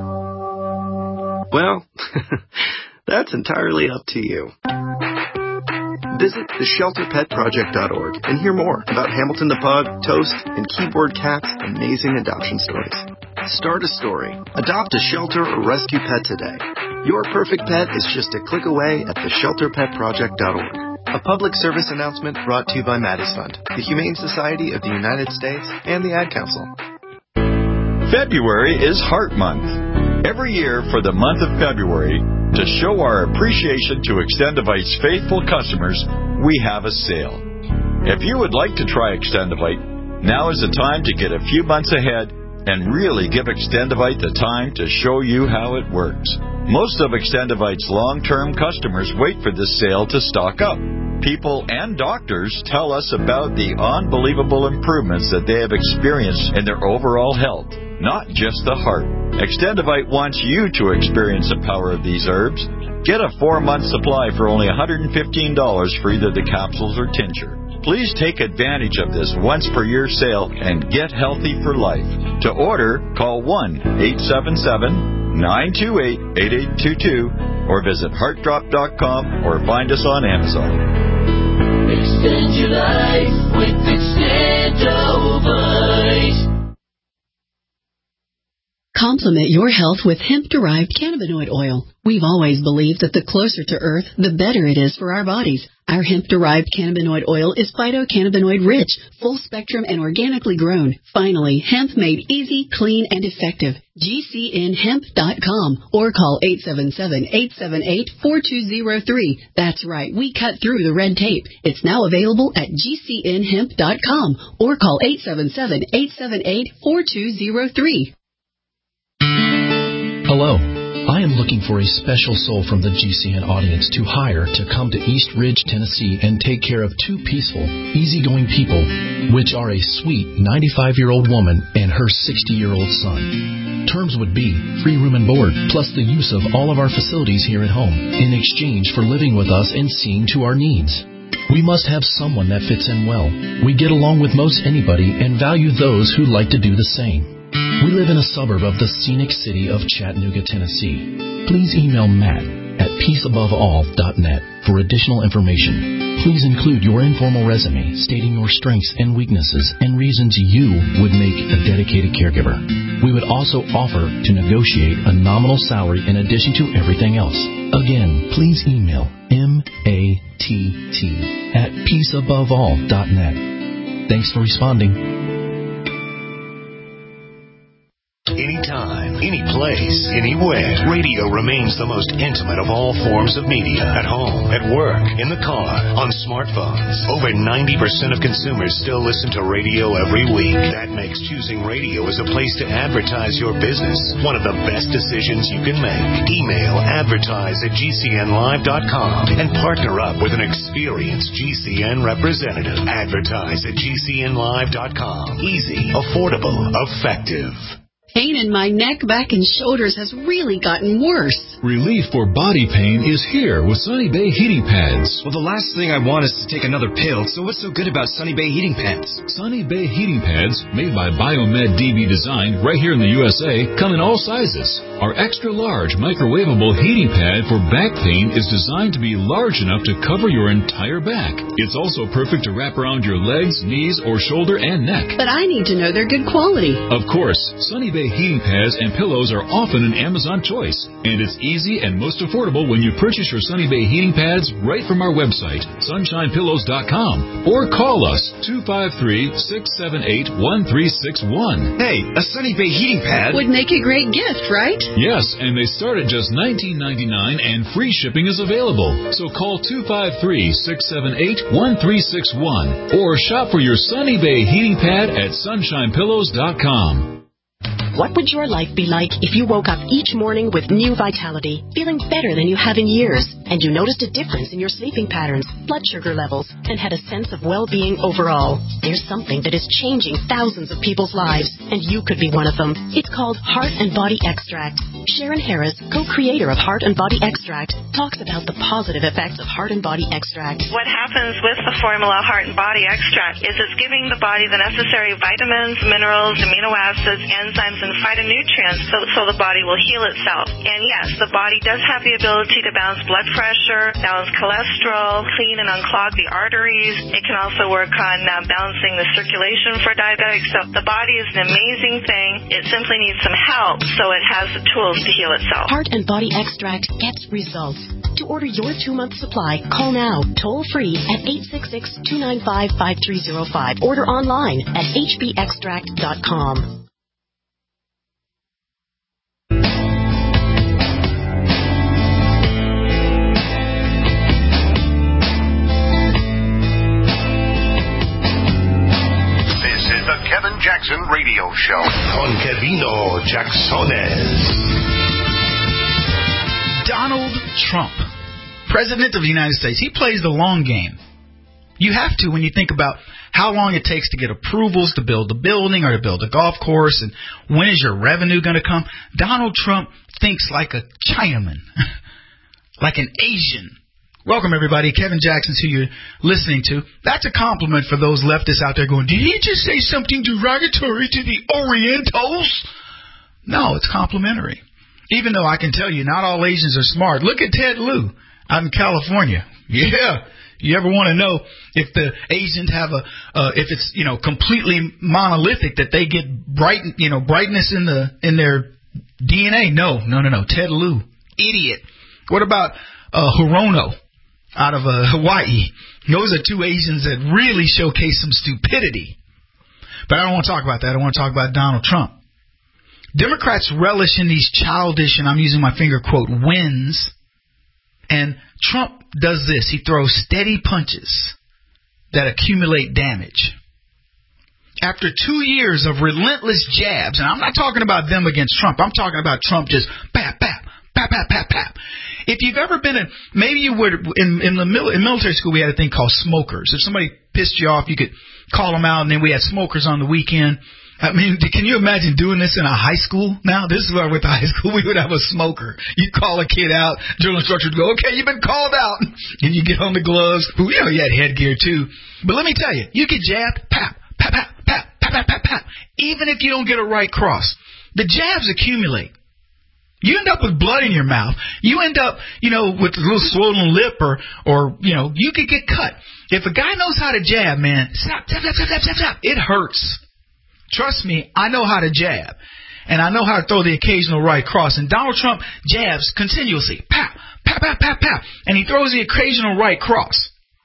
Well, that's entirely up to you. Visit the shelter pet project dot org and hear more about Hamilton the Pug, Toast, and Keyboard Cat's amazing adoption stories. Start a story, adopt a shelter or rescue pet today. Your perfect pet is just a click away at the shelter pet project dot org. A public service announcement brought to you by Maddie's Fund, the Humane Society of the United States, and the Ad Council. February is Heart Month. Every year for the month of February, to show our appreciation to Extendivite's faithful customers, we have a sale. If you would like to try Extendivite, now is the time to get a few months ahead and really give Extendivite the time to show you how it works. Most of Extendivite's long-term customers wait for this sale to stock up. People and doctors tell us about the unbelievable improvements that they have experienced in their overall health, not just the heart. Extendivite wants you to experience the power of these herbs. Get a four-month supply for only one hundred fifteen dollars for either the capsules or tincture. Please take advantage of this once-per-year sale and get healthy for life. To order, call one eight seven seven, nine two eight, eight eight two two or visit heart drop dot com or find us on Amazon. Extend your life with Extendovite. Complement your health with hemp-derived cannabinoid oil. We've always believed that the closer to Earth, the better it is for our bodies. Our hemp-derived cannabinoid oil is phytocannabinoid-rich, full-spectrum, and organically grown. Finally, hemp made easy, clean, and effective. G C N hemp dot com or call eight seven seven, eight seven eight, four two zero three. That's right, we cut through the red tape. It's now available at G C N hemp dot com or call eight seven seven, eight seven eight, four two zero three. Hello, I I am looking for a special soul from the G C N audience to hire to come to East Ridge, Tennessee and take care of two peaceful, easygoing people, which are a sweet ninety-five-year-old woman and her sixty-year-old son. Terms would be free room and board, plus the use of all of our facilities here at home, in exchange for living with us and seeing to our needs. We must have someone that fits in well. We get along with most anybody and value those who like to do the same. We live in a suburb of the scenic city of Chattanooga, Tennessee. Please email Matt at peace above all dot net for additional information. Please include your informal resume stating your strengths and weaknesses and reasons you would make a dedicated caregiver. We would also offer to negotiate a nominal salary in addition to everything else. Again, please email M A T T at peace above all dot net. Thanks for responding. Anytime, any place, anywhere. Radio remains the most intimate of all forms of media. At home, at work, in the car, on smartphones. Over ninety percent of consumers still listen to radio every week. That makes choosing radio as a place to advertise your business one of the best decisions you can make. Email advertise at G C N live dot com and partner up with an experienced G C N representative. Advertise at G C N live dot com. Easy, affordable, effective. Pain in my neck, back, and shoulders has really gotten worse. Relief for body pain is here with Sunny Bay Heating Pads. Well, the last thing I want is to take another pill, so what's so good about Sunny Bay Heating Pads? Sunny Bay Heating Pads, made by Biomed D B Design right here in the U S A, come in all sizes. Our extra-large microwavable heating pad for back pain is designed to be large enough to cover your entire back. It's also perfect to wrap around your legs, knees, or shoulder and neck. But I need to know they're good quality. Of course, Sunny Bay heating pads and pillows are often an Amazon choice, and it's easy and most affordable when you purchase your Sunny Bay heating pads right from our website, sunshine pillows dot com, or call us two five three, six seven eight, one three six one. Hey, a Sunny Bay heating pad would make a great gift, right? Yes, and they start at just nineteen ninety-nine and free shipping is available. So call two five three, six seven eight, one three six one or shop for your Sunny Bay heating pad at sunshine pillows dot com. What would your life be like if you woke up each morning with new vitality, feeling better than you have in years, and you noticed a difference in your sleeping patterns, blood sugar levels, and had a sense of well-being overall? There's something that is changing thousands of people's lives, and you could be one of them. It's called Heart and Body Extract. Sharon Harris, co-creator of Heart and Body Extract, talks about the positive effects of Heart and Body Extract. What happens with the formula Heart and Body Extract is it's giving the body the necessary vitamins, minerals, amino acids, enzymes, and phytonutrients so, so the body will heal itself. And yes, the body does have the ability to balance blood pressure, balance cholesterol, clean and unclog the arteries. It can also work on uh, balancing the circulation for diabetics. So the body is an amazing thing. It simply needs some help so it has the tools to heal itself. Heart and Body Extract gets results. To order your two-month supply, call now, toll-free at eight six six, two nine five, five three zero five. Order online at h b extract dot com. Kevin Jackson Radio Show on Kevino Jacksones. Donald Trump, President of the United States, he plays the long game. You have to when you think about how long it takes to get approvals to build a building or to build a golf course and when is your revenue going to come. Donald Trump thinks like a Chinaman, like an Asian. Welcome, everybody. Kevin Jackson's who you're listening to. That's a compliment for those leftists out there going, did he just say something derogatory to the Orientals? No, it's complimentary. Even though I can tell you not all Asians are smart. Look at Ted Lieu out in California. Yeah. You ever want to know if the Asians have a, uh, if it's, you know, completely monolithic, that they get bright, you know, brightness in the, in their D N A? No, no, no, no. Ted Lieu. Idiot. What about, uh, Hirono out of uh, Hawaii? Those are two Asians that really showcase some stupidity. But I don't want to talk about that. I want to talk about Donald Trump. Democrats relish in these childish, and I'm using my finger quote, wins. And Trump does this. He throws steady punches that accumulate damage. After two years of relentless jabs, and I'm not talking about them against Trump. I'm talking about Trump just bap, bap, bap, pap, pap, pap, pap. If you've ever been in, maybe you would, in, in the mil- in military school, we had a thing called smokers. If somebody pissed you off, you could call them out, and then we had smokers on the weekend. I mean, can you imagine doing this in a high school now? This is where with the high school, we would have a smoker. You'd call a kid out, drill instructor would go, okay, you've been called out. And you get on the gloves. You know, you had headgear too. But let me tell you, you get jabbed, pap, pap, pap, pap, pap, pap, pap, pap. Even if you don't get a right cross, the jabs accumulate. You end up with blood in your mouth. You end up, you know, with a little swollen lip or, or, you know, you could get cut. If a guy knows how to jab, man, stop, stop, stop, stop, stop, stop. It hurts. Trust me, I know how to jab. And I know how to throw the occasional right cross. And Donald Trump jabs continuously. Pow, pow, pow, pow, pow. And he throws the occasional right cross.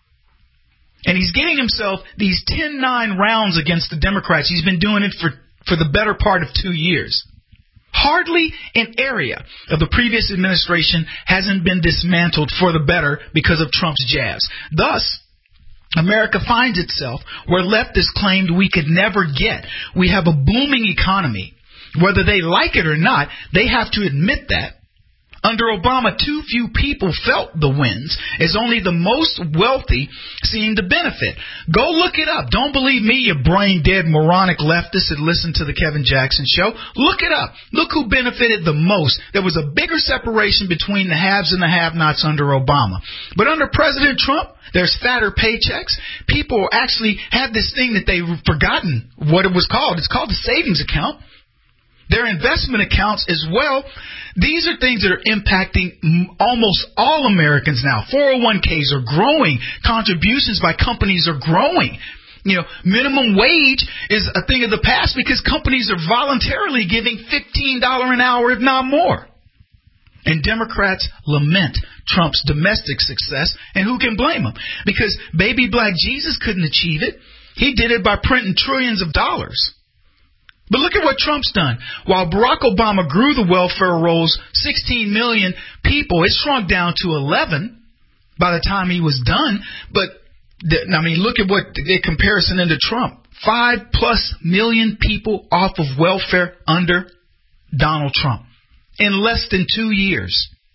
And he's getting himself these ten nine rounds against the Democrats. He's been doing it for, for the better part of two years. Hardly an area of the previous administration hasn't been dismantled for the better because of Trump's jabs. Thus, America finds itself where leftists claimed we could never get. We have a booming economy. Whether they like it or not, they have to admit that. Under Obama, too few people felt the winds, as only the most wealthy seemed to benefit. Go look it up. Don't believe me, you brain-dead, moronic leftists that listen to the Kevin Jackson show. Look it up. Look who benefited the most. There was a bigger separation between the haves and the have-nots under Obama. But under President Trump, there's fatter paychecks. People actually have this thing that they've forgotten what it was called. It's called the savings account. Their investment accounts as well. These are things that are impacting almost all Americans now. four oh one k's are growing. Contributions by companies are growing. You know, minimum wage is a thing of the past because companies are voluntarily giving fifteen dollars an hour, if not more. And Democrats lament Trump's domestic success, and who can blame them? Because baby black Jesus couldn't achieve it. He did it by printing trillions of dollars. But look at what Trump's done. While Barack Obama grew the welfare rolls, sixteen million people, it shrunk down to eleven by the time he was done. But, I mean, look at what the comparison into Trump. Five plus million people off of welfare under Donald Trump in less than two years.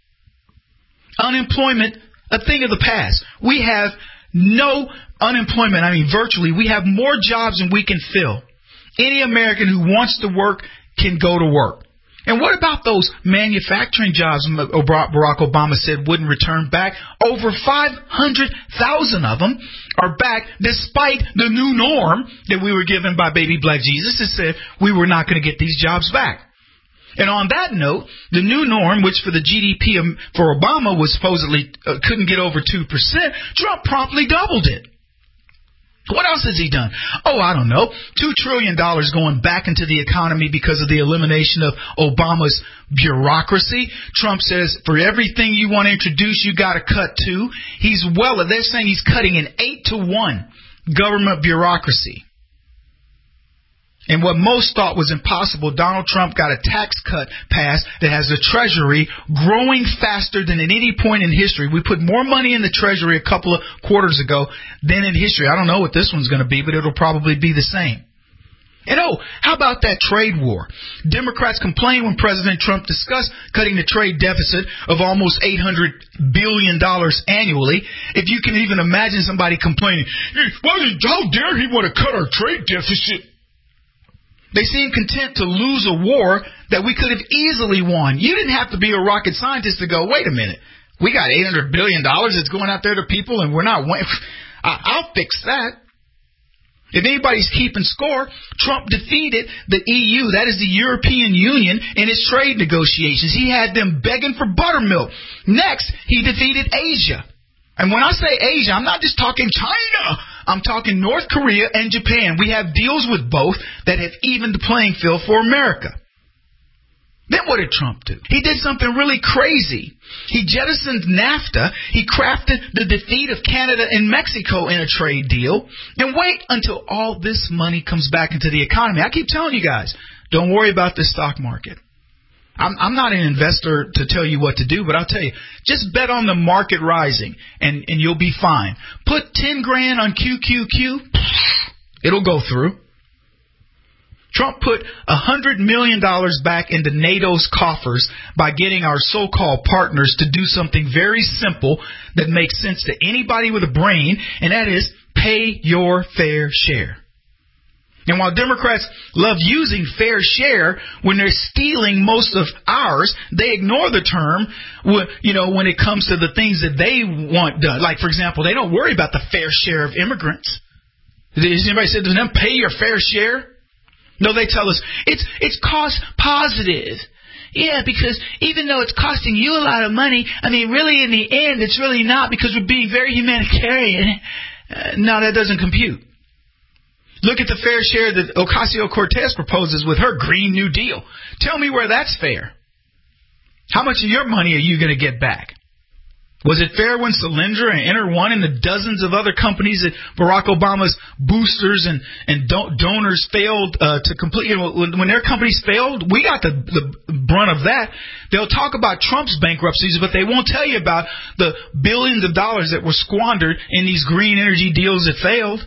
Unemployment, a thing of the past. We have no unemployment. I mean, virtually, we have more jobs than we can fill. Any American who wants to work can go to work. And what about those manufacturing jobs Barack Obama said wouldn't return back? Over five hundred thousand of them are back despite the new norm that we were given by baby black Jesus that said we were not going to get these jobs back. And on that note, the new norm, which for the G D P for Obama was supposedly uh, couldn't get over two percent, Trump promptly doubled it. What else has he done? Oh, I don't know. Two trillion dollars going back into the economy because of the elimination of Obama's bureaucracy. Trump says for everything you want to introduce, you got to cut two. He's well, they're saying he's cutting an eight to one government bureaucracy. And what most thought was impossible, Donald Trump got a tax cut passed that has the Treasury growing faster than at any point in history. We put more money in the Treasury a couple of quarters ago than in history. I don't know what this one's going to be, but it'll probably be the same. And oh, how about that trade war? Democrats complained when President Trump discussed cutting the trade deficit of almost eight hundred billion dollars annually. If you can even imagine somebody complaining, how dare he want to cut our trade deficit? They seem content to lose a war that we could have easily won. You didn't have to be a rocket scientist to go, wait a minute, we got eight hundred billion dollars that's going out there to people and we're not winning. I'll fix that. If anybody's keeping score, Trump defeated the E U, that is the European Union, in its trade negotiations. He had them begging for buttermilk. Next, he defeated Asia. And when I say Asia, I'm not just talking China. I'm talking North Korea and Japan. We have deals with both that have evened the playing field for America. Then what did Trump do? He did something really crazy. He jettisoned NAFTA. He crafted the defeat of Canada and Mexico in a trade deal. And wait until all this money comes back into the economy. I keep telling you guys, don't worry about the stock market. I'm, I'm not an investor to tell you what to do, but I'll tell you, just bet on the market rising, and, and you'll be fine. Put ten grand on Q Q Q, it'll go through. Trump put one hundred million dollars back into NATO's coffers by getting our so-called partners to do something very simple that makes sense to anybody with a brain, and that is pay your fair share. And while Democrats love using fair share when they're stealing most of ours, they ignore the term, you know, when it comes to the things that they want done. Like, for example, they don't worry about the fair share of immigrants. Has anybody said to them, pay your fair share? No, they tell us it's it's cost positive. Yeah, because even though it's costing you a lot of money, I mean, really in the end, it's really not, because we're being very humanitarian. Uh, no, that doesn't compute. Look at the fair share that Ocasio-Cortez proposes with her Green New Deal. Tell me where that's fair. How much of your money are you going to get back? Was it fair when Solyndra and Enterone and the dozens of other companies that Barack Obama's boosters and, and don- donors failed uh, to complete? You know, when, when their companies failed, we got the, the brunt of that. They'll talk about Trump's bankruptcies, but they won't tell you about the billions of dollars that were squandered in these green energy deals that failed.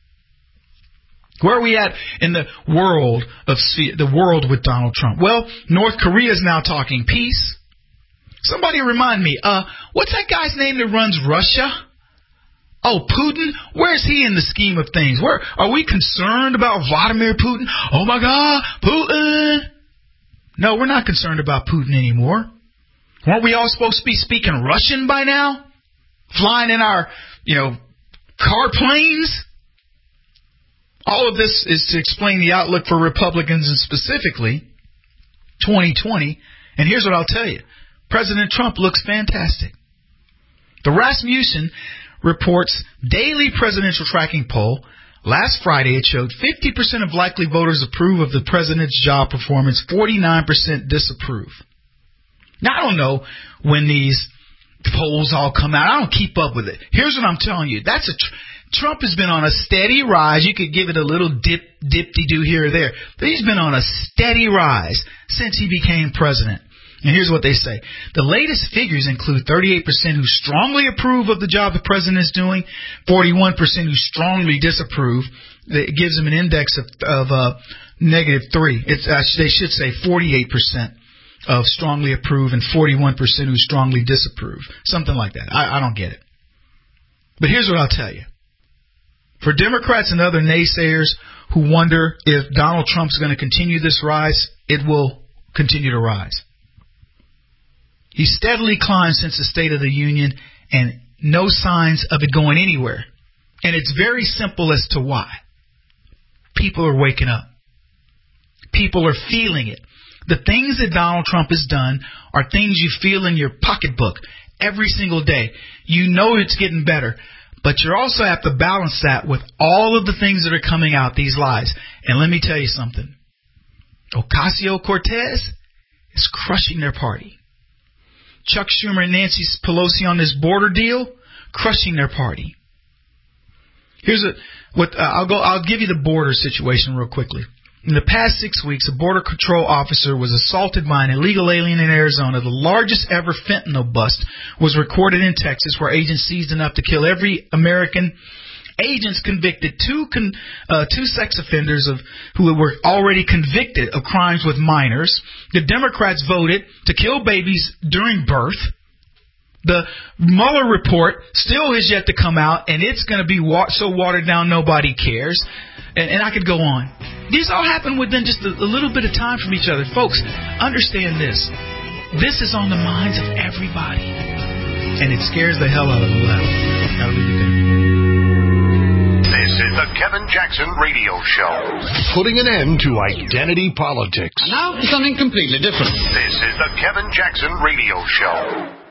Where are we at in the world of the world with Donald Trump? Well, North Korea is now talking peace. Somebody remind me, uh, what's that guy's name that runs Russia? Oh, Putin? Where's he in the scheme of things? Where are we concerned about Vladimir Putin? Oh my God, Putin! No, we're not concerned about Putin anymore. Weren't we all supposed to be speaking Russian by now? Flying in our, you know, car planes? All of this is to explain the outlook for Republicans and specifically twenty twenty. And here's what I'll tell you. President Trump looks fantastic. The Rasmussen reports daily presidential tracking poll. Last Friday, it showed fifty percent of likely voters approve of the president's job performance, forty-nine percent disapprove. Now, I don't know when these polls all come out. I don't keep up with it. Here's what I'm telling you. That's a tr- Trump has been on a steady rise. You could give it a little dip, dip-de-doo here or there. But he's been on a steady rise since he became president. And here's what they say. The latest figures include thirty-eight percent who strongly approve of the job the president is doing, forty-one percent who strongly disapprove. It gives them an index of, of uh, negative three. It's, uh, they should say forty-eight percent of strongly approve and forty-one percent who strongly disapprove. Something like that. I, I don't get it. But here's what I'll tell you. For Democrats and other naysayers who wonder if Donald Trump's going to continue this rise, it will continue to rise. He's steadily climbed since the State of the Union, and no signs of it going anywhere. And it's very simple as to why. People are waking up. People are feeling it. The things that Donald Trump has done are things you feel in your pocketbook every single day. You know it's getting better. But you also have to balance that with all of the things that are coming out, these lies. And let me tell you something. Ocasio-Cortez is crushing their party. Chuck Schumer and Nancy Pelosi on this border deal, crushing their party. Here's a, what uh, I'll go. I'll give you the border situation real quickly. In the past six weeks, a border control officer was assaulted by an illegal alien in Arizona. The largest ever fentanyl bust was recorded in Texas, where agents seized enough to kill every American. Agents convicted two con, uh, two sex offenders of who were already convicted of crimes with minors. The Democrats voted to kill babies during birth. The Mueller report still is yet to come out, and it's going to be wa- so watered down nobody cares. And, and I could go on. These all happen within just a, a little bit of time from each other. Folks, understand this. This is on the minds of everybody. And it scares the hell out of the left. Gotta leave it there. This is the Kevin Jackson Radio Show. Putting an end to identity politics. Now, something completely different. This is the Kevin Jackson Radio Show.